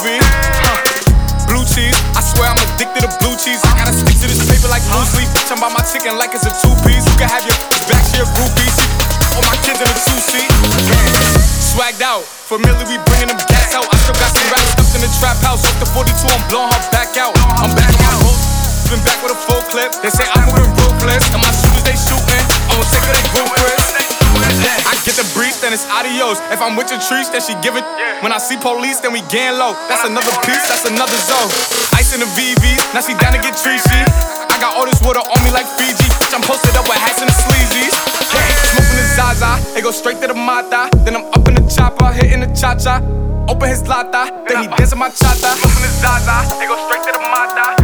groupie. Blue cheese, I swear I'm addicted to blue cheese. I gotta stick to this paper like loose leaf. Bitch, I'm by my chicken like it's a two-piece. You can have your back to your groupies. All my kids in a two-seat. Swagged out, familiar, we bringing them gas out. I still got some rap stuff in the trap house. Off the 42, I'm blowing her back out. I'm back on my road, been back with a full clip. They say I'm moving ruthless, and my shooters they shooting. I won't take her, they ruthless. I get the breeze, then it's adios. If I'm with your trees, then she give it. When I see police, then we gang low. That's another piece, that's another zone. Ice in the VVs, now she down to get treachy. I got all this water on me like Fiji. Bitch, I'm posted up with hats and the sleazies. Smoking the Zaza, it go straight to the Mata. Then I'm up in the chopper, hitting the cha-cha. Open his lata, then he dancing my cha-cha. Smoking the Zaza, it go straight to the Mata.